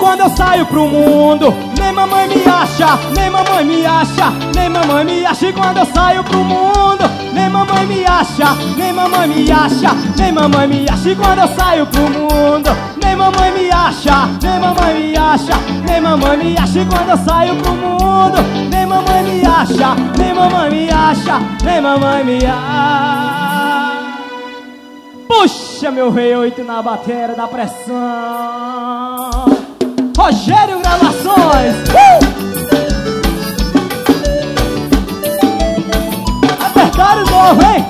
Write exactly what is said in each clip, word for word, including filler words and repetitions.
quando eu saio pro mundo, nem mamãe me acha, nem mamãe me acha, nem mamãe me acha. E quando eu saio pro mundo, nem mamãe me acha, nem mamãe me acha, nem mamãe me acha. E quando eu saio pro mundo, nem mamãe me acha, nem mamãe me acha, nem mamãe me acha. E quando eu saio pro mundo, nem mamãe me acha, nem mamãe me acha, nem mamãe me acha. Puxa meu V oito na bateria da pressão. Rogério Gravações. uh! Apertaram novo, hein?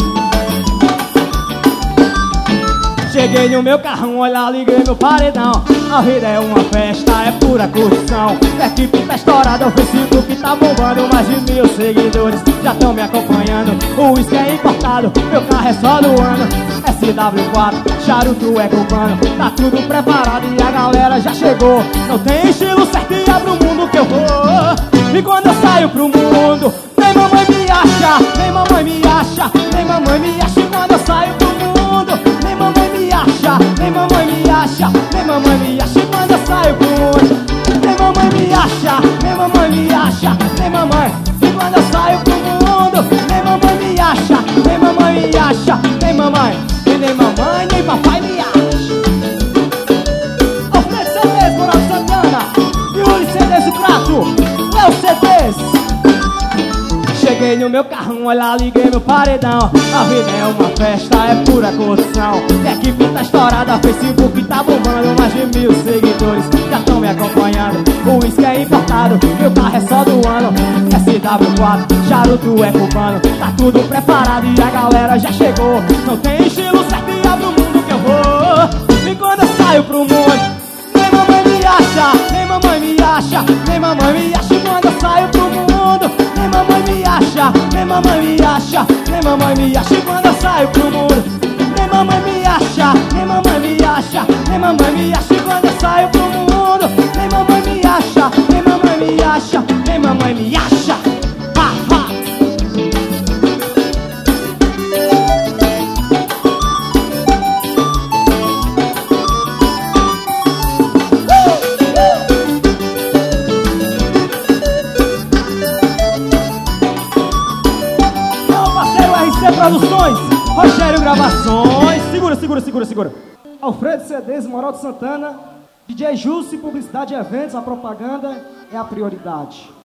Cheguei no meu carrão, olha, liguei meu paredão. A vida é uma festa, é pura curtição. A equipe tá estourada, o Facebook tá bombando. Mais de mil seguidores já estão me acompanhando. O uísque é importado, meu carro é só do ano. S W quatro, charuto é cubano. Tá tudo preparado e a galera já chegou. Não tem estilo certo e é pro mundo que eu vou. E quando eu saio pro mundo, nem mamãe me acha, nem mamãe me acha, nem mamãe me acha. E quando eu saio pro mundo, nem mamãe me acha, nem mamãe me acha, nem mamãe me acha. E quando eu saio pro mundo, nem mamãe me acha, nem mamãe me acha, nem mamãe. E quando eu saio pro mundo, nem mamãe me acha, nem mamãe me acha, nem mamãe. E nem mamãe, nem papai me acha. Alfredo C Ds, Moral Santana, Yuri C Ds e Prato, Léo C Ds. Cheguei no meu carrão, olha, liguei meu paredão. A vida é uma festa, é pura curtição. A equipe tá estourada, Facebook tá bombando. Mais de mil seguidores já estão me acompanhando. O uísque é importado, meu carro é só do ano. S W quatro, charuto é cubano. Tá tudo preparado e a galera já chegou. Não tem estilo certo e é pro mundo que eu vou. E quando eu saio pro mundo, nem mamãe me acha, nem mamãe me acha, nem mamãe me acha. E quando eu saio pro mundo, nem mamãe me acha, nem mamãe me acha, nem mamãe me acha. E quando eu saio pro mundo, nem mamãe me acha, nem mamãe me acha, nem mamãe me acha. E quando eu saio pro mundo, nem mamãe me acha, nem mamãe me acha, nem mamãe me acha. Ha, ha. Produções, Rogério Gravações. Segura, segura, segura, segura. Alfredo C Ds, Moral de Santana, D J Jussi, publicidade e eventos. A propaganda é a prioridade.